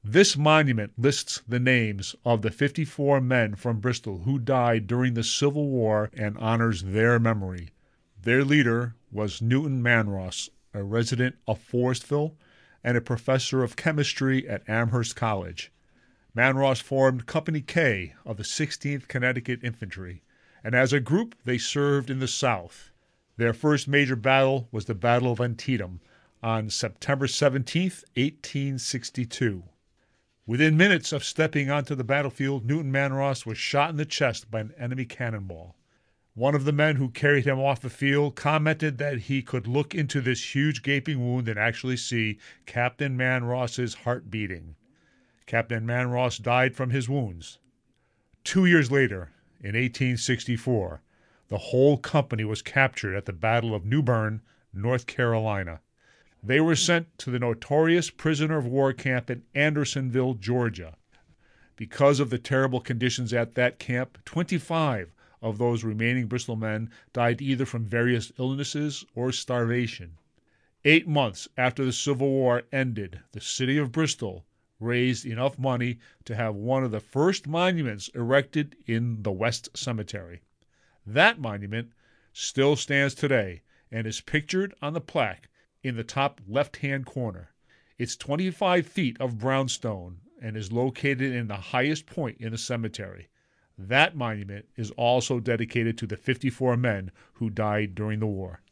This monument lists the names of the 54 men from Bristol who died during the Civil War and honors their memory. Their leader was Newton Manross, a resident of Forestville and a professor of chemistry at Amherst College. Manross formed Company K of the 16th Connecticut Infantry, and as a group they served in the South. Their first major battle was the Battle of Antietam on September 17, 1862. Within minutes of stepping onto the battlefield, Newton Manross was shot in the chest by an enemy cannonball. One of the men who carried him off the field commented that he could look into this huge gaping wound and actually see Captain Manross's heart beating. Captain Manross died from his wounds. 2 years later, in 1864, the whole company was captured at the Battle of New Bern, North Carolina. They were sent to the notorious prisoner of war camp in Andersonville, Georgia. Because of the terrible conditions at that camp, 25 of those remaining Bristol men died either from various illnesses or starvation. 8 months after the Civil War ended, the city of Bristol raised enough money to have one of the first monuments erected in the West Cemetery. That monument still stands today and is pictured on the plaque in the top left-hand corner. It's 25 feet of brownstone and is located in the highest point in the cemetery. That monument is also dedicated to the 54 men who died during the war.